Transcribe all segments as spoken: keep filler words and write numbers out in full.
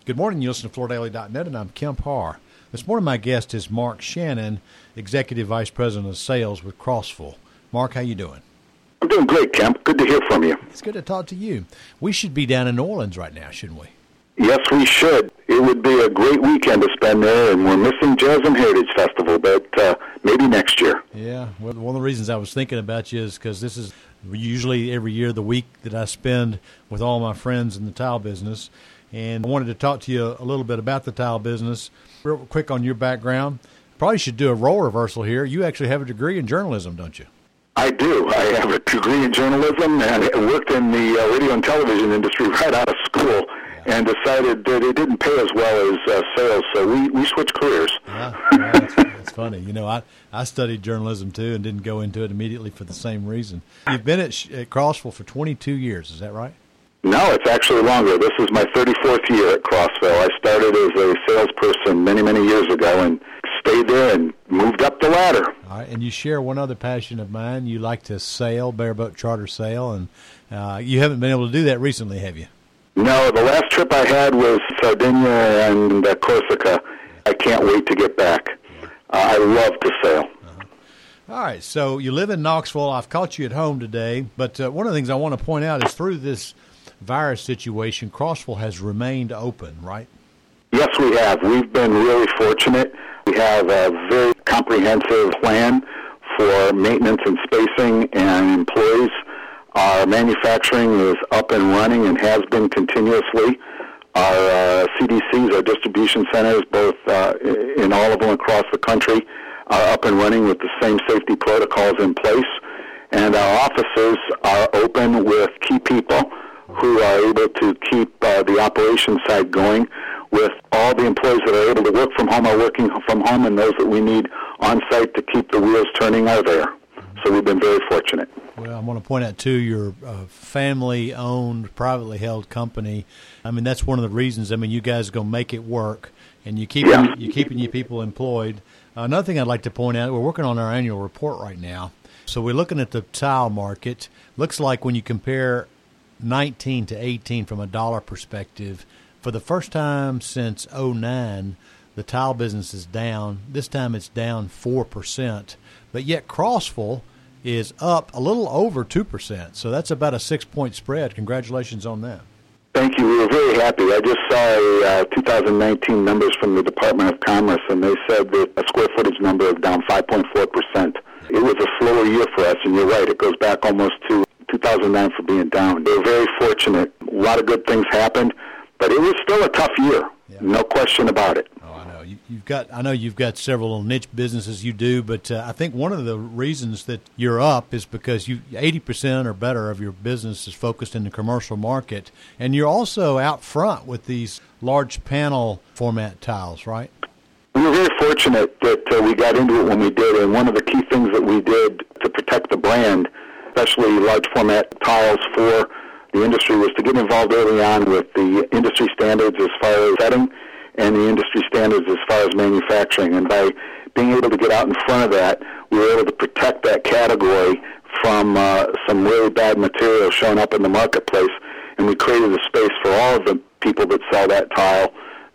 Good morning. You listen to Florida Daily dot net, and I'm Kemp Harr. This morning, my guest is Mark Shannon, Executive Vice President of Sales with Crossville. Mark, how you doing? I'm doing great, Kemp. Good to hear from you. It's good to talk to you. We should be down in New Orleans right now, shouldn't we? Yes, we should. It would be a great weekend to spend there, and we're missing Jazz and Heritage Festival, but uh, maybe next year. Yeah, well, one of the reasons I was thinking about you is because this is usually every year the week that I spend with all my friends in the tile business, and I wanted to talk to you a little bit about the tile business. Real quick on your background. Probably should do a role reversal here. You actually have a degree in journalism, don't you? I do. I have a degree in journalism and worked in the uh, radio and television industry right out of school, and decided that it didn't pay as well as uh, sales, so we, we switched careers. Yeah, yeah that's, that's funny. You know, I, I studied journalism, too, and didn't go into it immediately for the same reason. You've been at, at Crossville for twenty-two years, is that right? No, it's actually longer. This is my thirty-fourth year at Crossville. I started as a salesperson many, many years ago and stayed there and moved up the ladder. All right, and you share one other passion of mine. You like to sail, bareboat charter sail, and uh, you haven't been able to do that recently, have you? No, the last trip I had was Sardinia and uh, Corsica. I can't wait to get back. Uh, I love to sail. Uh-huh. All right, so you live in Knoxville. I've caught you at home today, but uh, one of the things I want to point out is through this virus situation, Crossville has remained open, right? Yes, we have. We've been really fortunate. We have a very comprehensive plan for maintenance and spacing and employees. Our manufacturing is up and running and has been continuously. Our uh, C D Cs, our distribution centers, both uh, in all of them across the country, are up and running with the same safety protocols in place. And our offices are open with key people who are able to keep uh, the operation side going, with all the employees that are able to work from home are working from home, and those that we need on site to keep the wheels turning are there. So we've been very fortunate. Well, I want to point out, too, you're a family-owned, privately held company. I mean, that's one of the reasons. I mean, you guys are going to make it work, and you keep yeah. you're keeping your people employed. Uh, another thing I'd like to point out, we're working on our annual report right now. So we're looking at the tile market. Looks like when you compare nineteen to eighteen from a dollar perspective, for the first time since oh nine, the tile business is down. This time it's down four percent. But yet Crossville is up a little over two percent. So that's about a six-point spread. Congratulations on that. Thank you. We were very happy. I just saw uh, two thousand nineteen numbers from the Department of Commerce, and they said that a square footage number of down five point four percent. It was a slower year for us, and you're right. It goes back almost to two thousand nine for being down. We were very fortunate. A lot of good things happened, but it was still a tough year. Yeah. No question about it. Oh, I know. You, you've got. I know you've got several niche businesses you do, but uh, I think one of the reasons that you're up is because you eighty percent or better of your business is focused in the commercial market, and you're also out front with these large panel format tiles, right? We were very fortunate that uh, we got into it when we did, and one of the key things that we did to protect the brand, especially large format tiles for the industry, was to get involved early on with the industry standards as far as setting and the industry standards as far as manufacturing. And by being able to get out in front of that, we were able to protect that category from uh, some really bad material showing up in the marketplace. And we created a space for all of the people that sell that tile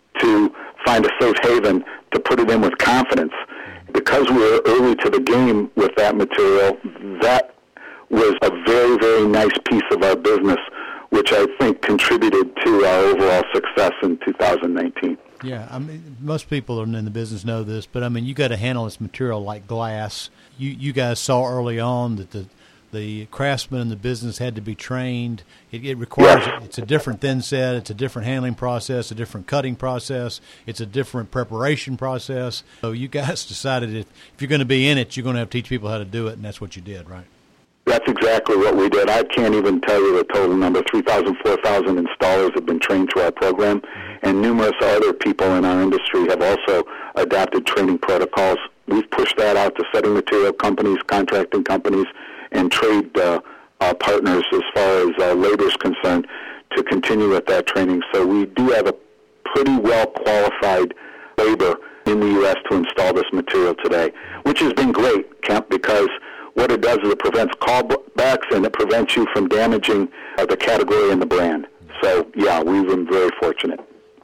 to find a safe haven to put it in with confidence. Because we were early to the game with that material, that was a very, very nice piece of our business, which I think contributed to our overall success in two thousand nineteen. Yeah, I mean, most people in the business know this, but I mean, you got to handle this material like glass. You you guys saw early on that the the craftsmen in the business had to be trained. It, it requires yes. It's a different thin set. It's a different handling process, a different cutting process. It's a different preparation process. So you guys decided if, if you're going to be in it, you're going to have to teach people how to do it, and that's what you did, right? That's exactly what we did. I can't even tell you the total number. three thousand, four thousand installers have been trained to our program, and numerous other people in our industry have also adapted training protocols. We've pushed that out to setting material companies, contracting companies, and trade uh, uh, partners as far as uh, labor is concerned to continue with that training. So we do have a pretty well-qualified labor in the U S to install this material today, which has been great, Kemp, because what it does is it prevents callbacks and it prevents you from damaging uh, the category and the brand. So, yeah, we've been very fortunate.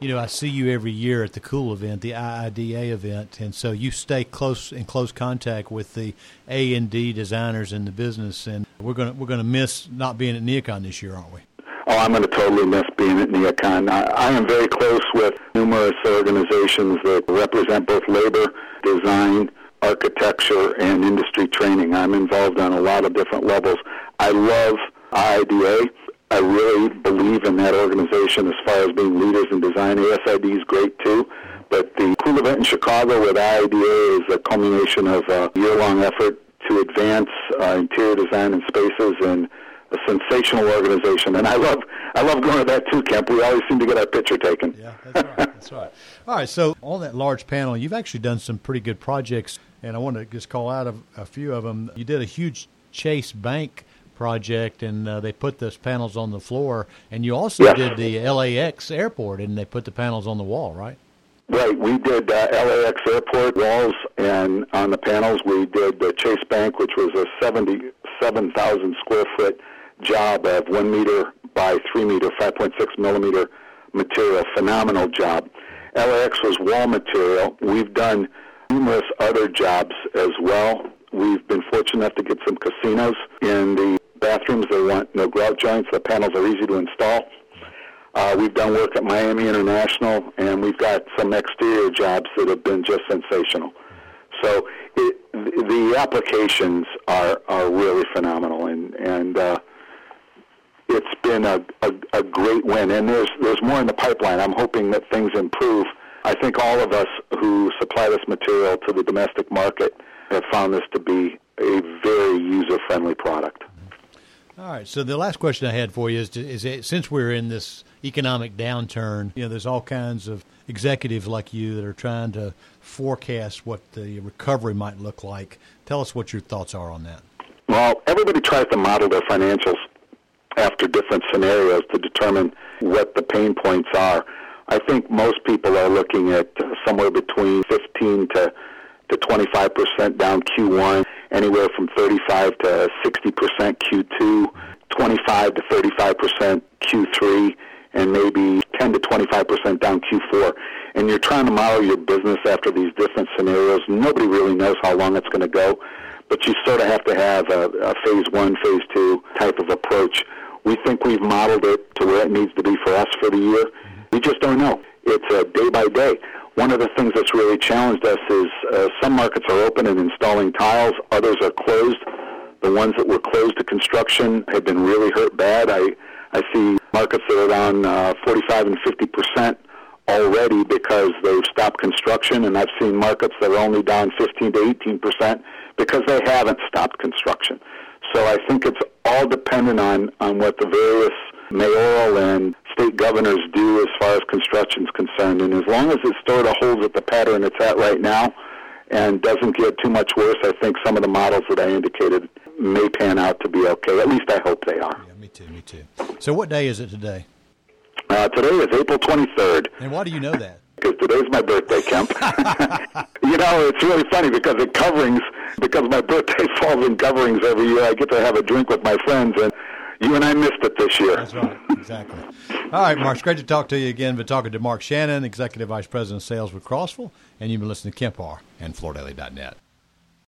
you know, I see you every year at the Cool event, the I I D A event, and so you stay close in close contact with the A and D designers in the business, and we're gonna we're gonna miss not being at NeoCon this year, aren't we? Oh, I'm going to totally miss being at NeoCon. I, I am very close with numerous organizations that represent both labor, design, architecture, and industry training. I'm involved on a lot of different levels. I love I I D A. I really believe in that organization as far as being leaders in design. A S I D is great too, but the Cool event in Chicago with I I D A is a culmination of a year-long effort to advance uh, interior design and spaces, and a sensational organization. And I love I love going to that too, Kemp. We always seem to get our picture taken. Yeah, that's right. That's right. All right, so on that large panel, you've actually done some pretty good projects, and I want to just call out a, a few of them. You did a huge Chase Bank project, and uh, they put those panels on the floor, and you also yes. did the L A X airport, and they put the panels on the wall, right? Right. We did uh, L A X airport walls, and on the panels we did the Chase Bank, which was a seventy-seven thousand square foot job of one meter by three meter, five point six millimeter material. Phenomenal job. L A X was wall material. We've done numerous other jobs as well. We've been fortunate enough to get some casinos in the bathrooms. They want no grout joints. The panels are easy to install. Uh, we've done work at Miami International, and we've got some exterior jobs that have been just sensational. So it, the applications are, are really phenomenal, and, and uh, it's been a, a, a great win. And there's, there's more in the pipeline. I'm hoping that things improve. I think all of us who supply this material to the domestic market have found this to be a very user-friendly product. All right. So the last question I had for you is, to, is it, since we're in this economic downturn, you know, there's all kinds of executives like you that are trying to forecast what the recovery might look like. Tell us what your thoughts are on that. Well, everybody tries to model their financials after different scenarios to determine what the pain points are. I think most people are looking at uh, somewhere between fifteen to to twenty-five percent down Q one, anywhere from thirty-five to sixty percent Q two, twenty-five to thirty-five percent Q three, and maybe ten to twenty-five percent down Q four. And you're trying to model your business after these different scenarios. Nobody really knows how long it's going to go, but you sort of have to have a, a phase one, phase two type of approach. We think we've modeled it to where it needs to be for us for the year. We just don't know. It's a day by day. One of the things that's really challenged us is uh, some markets are open and installing tiles, others are closed. The ones that were closed to construction have been really hurt bad. I, I see markets that are down uh, forty-five and fifty percent already because they've stopped construction, and I've seen markets that are only down fifteen to eighteen percent because they haven't stopped construction. So I think it's all dependent on, on what the various mayoral and state governors do as far as construction is concerned. And as long as it sort of holds at the pattern it's at right now and doesn't get too much worse, I think some of the models that I indicated may pan out to be okay. At least I hope they are. Yeah, me too, me too. So what day is it today? Uh, today is April twenty-third. And why do you know that? Because today's my birthday, Kemp. You know, it's really funny because at coverings, because my birthday falls in coverings every year, I get to have a drink with my friends, and you and I missed it this year. That's right, exactly. All right, Mark, it's great to talk to you again. We're talking to Mark Shannon, Executive Vice President of Sales with Crossville, and you've been listening to Kemp R and Florida Daily dot net.